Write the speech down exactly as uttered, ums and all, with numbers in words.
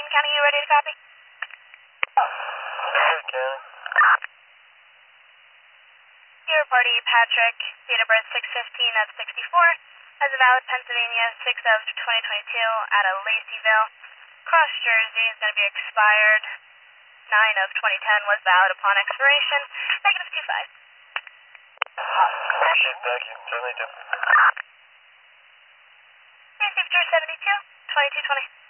County, you ready to copy? Okay. Your party, Patrick, date of birth six fifteen of sixty-four, has a valid Pennsylvania six of twenty twenty-two at a Laceyville. Cross Jersey is going to be expired. nine of twenty ten was valid upon expiration. Negative two five. Appreciate it, thank you. Certainly do. Receive seventy-two, twenty-two twenty.